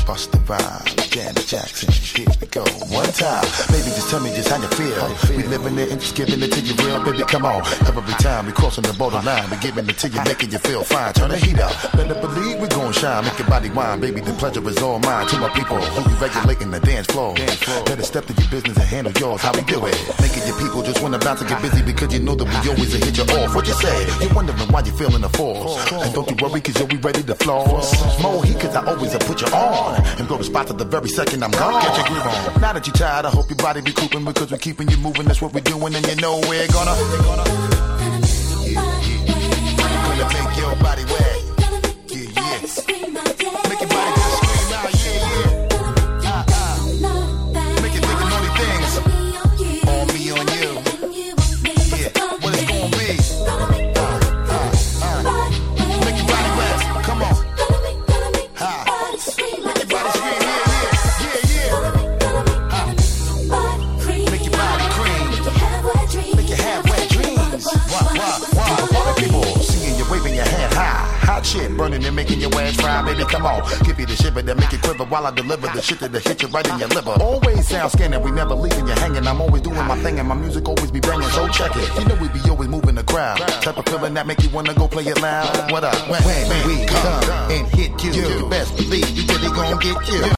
bust the rhyme, Janet Jackson, here we go. One time, baby, just tell me just how you feel. We living it and just giving it to you real, baby, come on. Every time we crossing the borderline, we giving it to you, making you feel fine. Turn the heat up, better believe we gon' shine. Make your body wine, baby, the pleasure is all mine. To my people who be regulating the dance floor. Better step to your business and handle yours, how we do it. Making your people just wanna bounce and get busy because you know that we always hit you off. What you say? You're wondering why you feeling the force. And don't you worry cause we ready to floss. More heat cause I always put you on. And go to spot to the very second I'm gone. Get your groove on. Now that you're tired, I hope your body be cooping because we're keeping you moving. That's what we're doing and you know we're gonna make your body wet. Yeah. Make your body just scream out, yeah. Make it think of naughty things. On me, on you. Yeah, what it's gonna be. Make your body wet. Come on. Make your body scream, yeah. Make your body cream. Make you have wet dreams. Wow. People seeing you waving your hand high. Hot shit burning and making your ass fry, baby, come on. Give you the shiver that make you quiver while I deliver the shit that'll hit you right in your liver. Always sound scanning, we never leaving you hanging. I'm always doing my thing and my music always be banging, so check it. You know we be always moving the crowd. Type of feeling that make you wanna go play it loud. What up? When we come and hit you best believe you really gon' get you.